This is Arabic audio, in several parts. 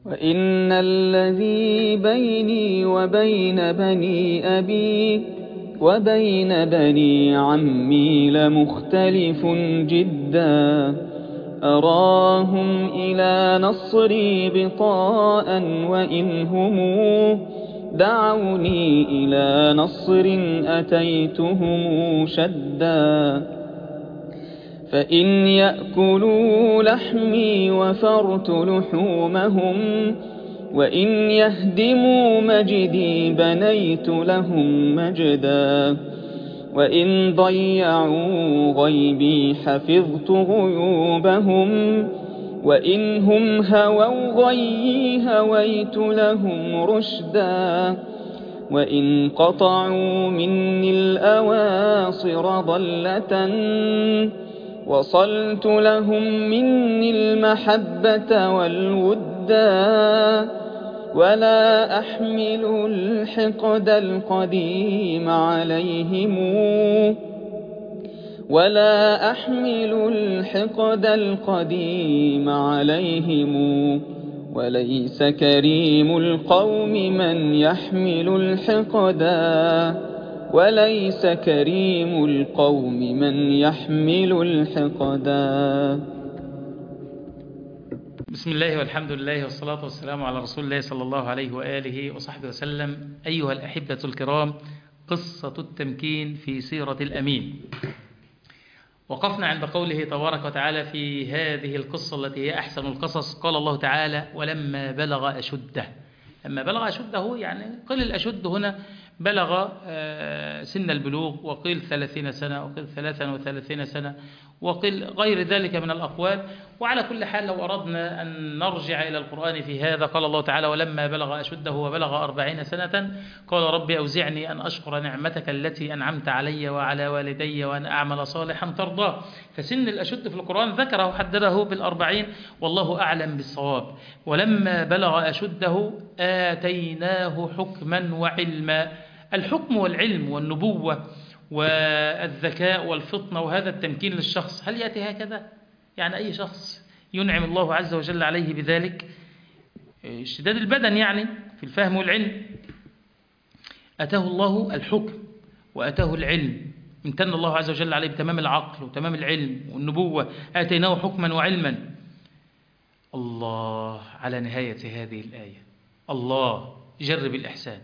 وإن الذي بيني وبين بني أبي وبين بني عمي لمختلف جدا. أراهم إلى نصري بطاء وإن هم دعوني إلى نصر أتيتهم شدا. فإن يأكلوا لحمي وفرت لحومهم وإن يهدموا مجدي بنيت لهم مجدا. وإن ضيعوا غيبي حفظت غيوبهم وإن هم هووا غيي هويت لهم رشدا. وإن قطعوا مني الأواصر ضلة وصلت لهم مني المحبة والودا. ولا أحمل الحقد القديم عليهم وليس كريم القوم من يحمل الحقدا. بسم الله والحمد لله والصلاة والسلام على رسول الله صلى الله عليه وآله وصحبه وسلم. أيها الأحبة الكرام، قصة التمكين في سيرة الأمين. وقفنا عند قوله تبارك وتعالى في هذه القصة التي هي أحسن القصص. قال الله تعالى: ولما بلغ أشده. لما بلغ أشده يعني قيل الأشد هنا بلغ سن البلوغ، وقيل 30 سنة، وقيل 33 سنة، وقيل غير ذلك من الأقوال. وعلى كل حال لو أردنا أن نرجع إلى القرآن في هذا، قال الله تعالى: ولما بلغ أشده وبلغ 40 سنة قال ربي أوزعني أن أشكر نعمتك التي أنعمت علي وعلى والدي وأن أعمل صالحا ترضاه. فسن الأشد في القرآن ذكره حدده بال40، والله أعلم بالصواب. ولما بلغ أشده آتيناه حكما وعلما. الحكم والعلم والنبوة والذكاء والفطنة وهذا التمكين للشخص هل يأتي هكذا؟ يعني أي شخص ينعم الله عز وجل عليه بذلك اشتداد البدن يعني في الفهم والعلم، أتاه الله الحكم وأتاه العلم، امتن الله عز وجل عليه بتمام العقل وتمام العلم والنبوة، آتيناه حكما وعلما. الله على نهاية هذه الآية، الله جرب الإحسان: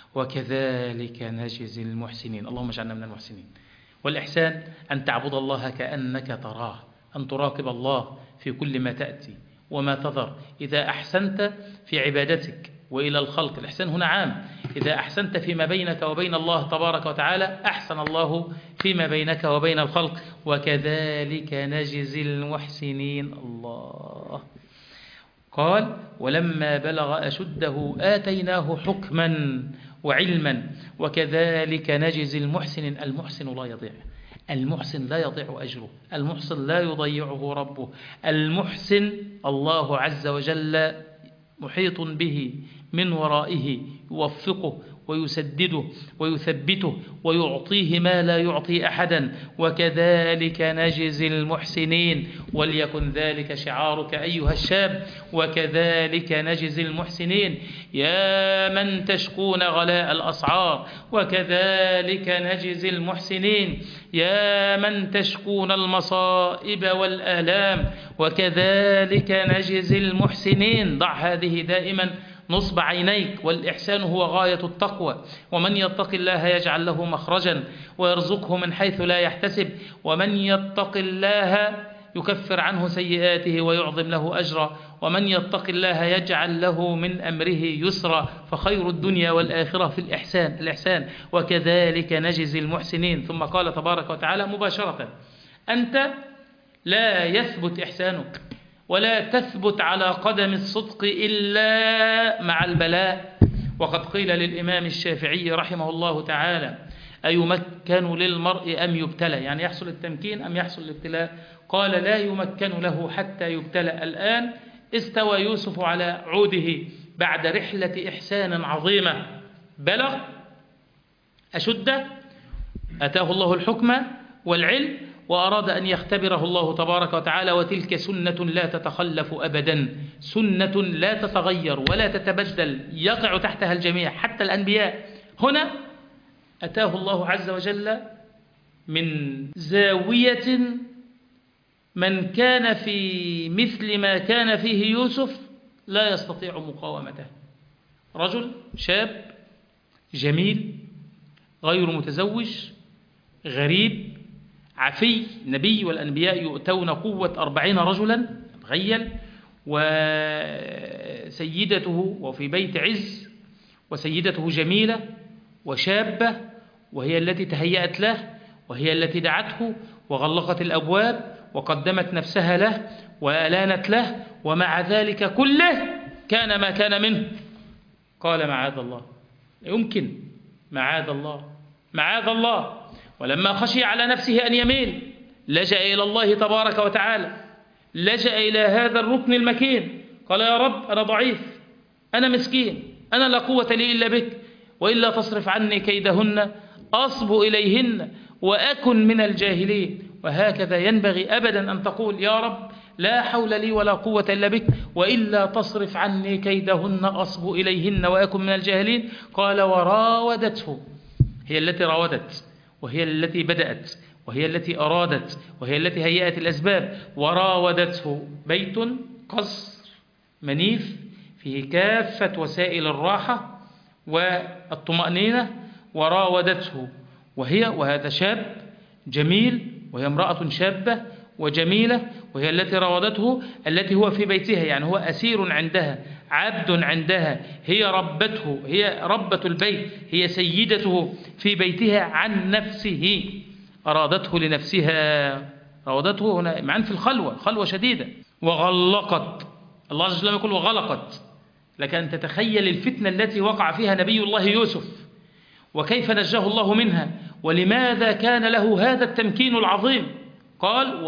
وكذلك نجزي المحسنين. اللهم اجعلنا من المحسنين. والإحسان أن تعبد الله كأنك تراه، أن تراقب الله في كل ما تأتي وما تذر. إذا أحسنت في عبادتك وإلى الخلق، الإحسان هنا عام، إذا أحسنت فيما بينك وبين الله تبارك وتعالى أحسن الله فيما بينك وبين الخلق. وكذلك نجزي المحسنين. الله قال: ولما بلغ أشده آتيناه حكما وعلما وكذلك نجزي المحسنين. المحسن لا يضيع، المحسن لا يضيع أجره، المحسن لا يضيعه ربه. المحسن الله عز وجل محيط به من ورائه، يوفقه ويسدده ويثبته ويعطيه ما لا يعطي أحدا. وكذلك نجزي المحسنين. وليكن ذلك شعارك أيها الشاب: وكذلك نجزي المحسنين. يا من تشكون غلاء الأسعار، وكذلك نجزي المحسنين. يا من تشكون المصائب والآلام، وكذلك نجزي المحسنين. ضع هذه دائما نصب عينيك. والإحسان هو غاية التقوى. ومن يتق الله يجعل له مخرجا ويرزقه من حيث لا يحتسب. ومن يتق الله يكفر عنه سيئاته ويعظم له أجرا. ومن يتق الله يجعل له من أمره يسرا. فخير الدنيا والآخرة في الإحسان. وكذلك نجزي المحسنين. ثم قال تبارك وتعالى مباشرة: أنت لا يثبت إحسانك ولا تثبت على قدم الصدق إلا مع البلاء. وقد قيل للإمام الشافعي رحمه الله تعالى: أيمكن للمرء أم يبتلى؟ يعني يحصل التمكين أم يحصل الابتلاء؟ قال: لا يمكن له حتى يبتلى. الآن استوى يوسف على عوده بعد رحلة إحسان عظيمة، بلغ أشده، أتاه الله الحكم والعلم وأراد أن يختبره الله تبارك وتعالى، وتلك سنة لا تتخلف أبدا، سنة لا تتغير ولا تتبدل، يقع تحتها الجميع حتى الأنبياء. هنا أتاه الله عز وجل من زاوية من كان في مثل ما كان فيه يوسف لا يستطيع مقاومته. رجل شاب جميل غير متزوج غريب عفي، نبي والأنبياء يؤتون قوة 40 رجلا، تخيل، وسيدته وفي بيت عز، وسيدته جميلة وشابة، وهي التي تهيأت له، وهي التي دعته وغلقت الأبواب وقدمت نفسها له وألانت له، ومع ذلك كله كان ما كان منه. قال معاذ الله، يمكن، معاذ الله، معاذ الله. ولما خشي على نفسه أن يميل لجأ إلى الله تبارك وتعالى، لجأ إلى هذا الركن المكين، قال يا رب أنا ضعيف، أنا مسكين، أنا لا قوة لي إلا بك، وإلا تصرف عني كيدهن أصب إليهن وأكن من الجاهلين. وهكذا ينبغي أبدا أن تقول يا رب لا حول لي ولا قوة إلا بك، وإلا تصرف عني كيدهن أصب إليهن وأكن من الجاهلين. قال وراودته، هي التي راودت، وهي التي بدأت، وهي التي أرادت، وهي التي هيأت الأسباب. وراودته، بيت قصر منيف فيه كافة وسائل الراحة والطمأنينة. وراودته، وهذا شاب جميل، وهي امرأة شابة وجميلة، وهي التي راودته، التي هو في بيتها، يعني هو أسير عندها، عبد عندها، هي ربته، هي ربة البيت، هي سيدته في بيتها عن نفسه. أرادته لنفسها، راودته هنا معا في الخلوة، خلوة شديدة. وغلقت، الله عز وجل يقول وغلقت، لك أن تتخيل الفتنة التي وقع فيها نبي الله يوسف، وكيف نجاه الله منها، ولماذا كان له هذا التمكين العظيم. قال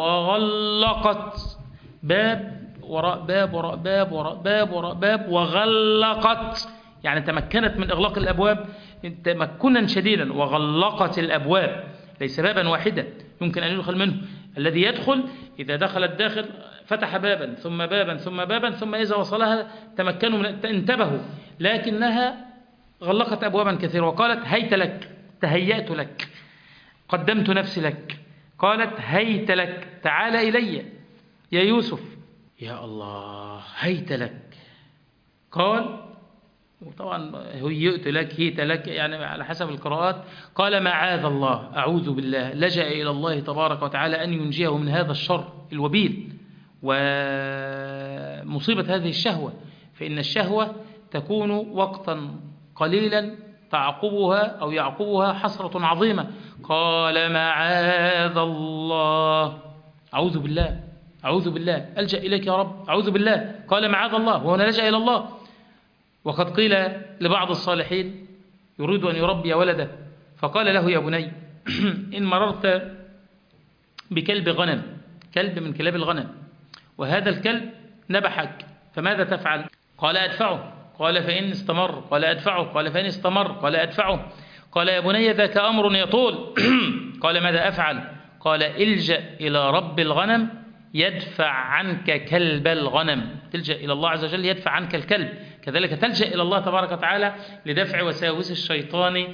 وغلقت، باب وراء باب وراء باب وراء باب وراء باب، وغلقت يعني تمكنت من إغلاق الأبواب تمكنا شديدا. وغلقت الأبواب، ليس بابا واحدا يمكن أن يدخل منه، الذي يدخل إذا دخل الداخل فتح بابا ثم بابا ثم بابا، ثم إذا وصلها تمكنوا من انتبهوا، لكنها غلقت أبوابا كثيرة. وقالت هيت لك، تهيأت لك، قدمت نفسي لك. قالت هيت لك، تعال إلي يا يوسف. يا الله، هيت لك. قال، وطبعا هيئت لك، هيت لك، يعني على حسب القراءات. قال معاذ الله، أعوذ بالله، لجأ إلى الله تبارك وتعالى أن ينجيه من هذا الشر الوبيل ومصيبة هذه الشهوة، فإن الشهوة تكون وقتا قليلا يعقبها حسرة عظيمة. قال معاذ الله، أعوذ بالله، أعوذ بالله، ألجأ إليك يا رب، أعوذ بالله. قال معاذ الله، وهنا لجأ إلى الله. وقد قيل لبعض الصالحين يريد أن يربي ولده، فقال له يا بني إن مررت بكلب غنم، كلب من كلاب الغنم، وهذا الكلب نبحك، فماذا تفعل؟ قال أدفعه. قال فإن استمر. قال أدفعه. قال فإن استمر. قال أدفعه. قال يا بني ذاك أمر يطول. قال ماذا أفعل؟ قال الجأ إلى رب الغنم يدفع عنك كلب الغنم. تلجأ إلى الله عز وجل يدفع عنك الكلب، كذلك تلجأ إلى الله تبارك وتعالى لدفع وساوس الشيطان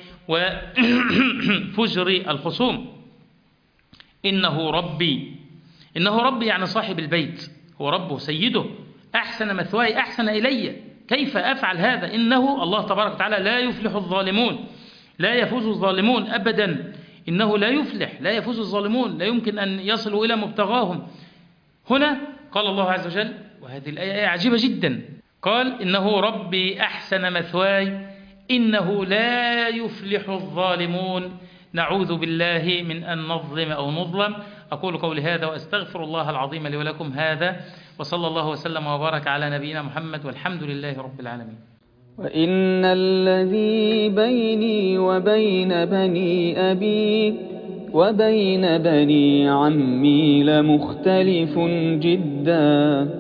وفجر الخصوم. إنه ربي، إنه ربي يعني صاحب البيت، هو ربه سيده، أحسن مثواي، أحسن إلي، كيف أفعل هذا؟ إنه الله تبارك وتعالى لا يفلح الظالمون، لا يفوز الظالمون أبدا، إنه لا يفلح، لا يفوز الظالمون، لا يمكن أن يصلوا إلى مبتغاهم. هنا قال الله عز وجل، وهذه الآية عجيبة جدا، قال إنه ربي أحسن مثواي إنه لا يفلح الظالمون. نعوذ بالله من أن نظلم أو نظلم. أقول قولي هذا وأستغفر الله العظيم لي ولكم هذا، وصلى الله وسلم وبارك على نبينا محمد، والحمد لله رب العالمين. وإن الذي بيني وبين بني أبي وبين بني عمي لمختلف جدا،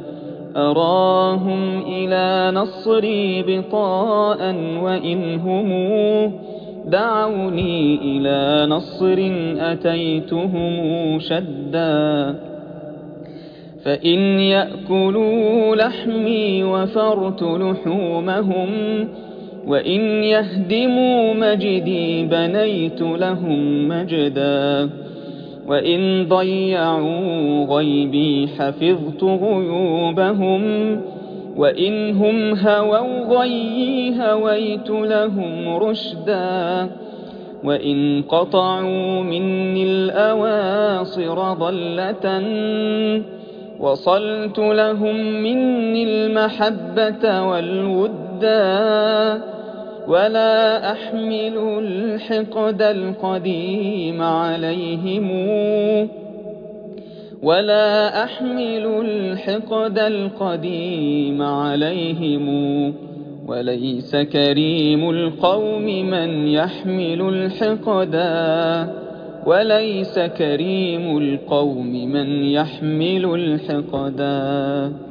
أراهم إلى نصري بطاء وإن هم دعوني إلى نصر أتيتهم شدا فإن يأكلوا لحمي وفرت لحومهم وإن يهدموا مجدي بنيت لهم مجدا وإن ضيعوا غيبي حفظت غيوبهم وإن هم هووا غيي هويت لهم رشدا وإن قطعوا مني الأواصر ضلة وصلت لهم مني المحبة والودا ولا أحمل الحقد القديم عليهم وليس كريم القوم من يحمل الحقدا